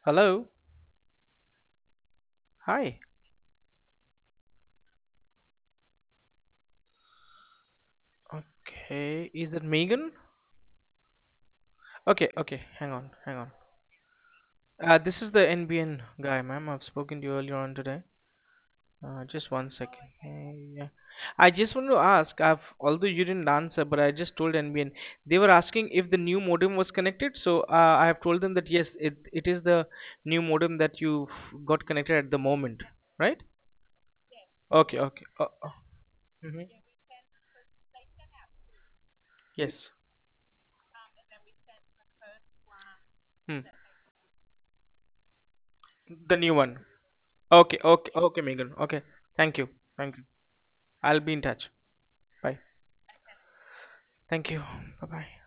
Hello. Hi. Okay. Is it Megan? Okay. Okay. Hang on. Hang on. This is the NBN guy, ma'am. I've spoken to you earlier on today. Just one second. Yeah. I just want to ask. Although you didn't answer, but I just told NBN. They were asking if the new modem was connected. So I have told them that yes, it is the new modem that you got connected at the moment, right? Okay. Okay. Mhm. Yes. Hmm. The new one. Okay, okay, okay, Megan. Okay. Thank you. Thank you. I'll be in touch. Bye. Thank you. Bye bye.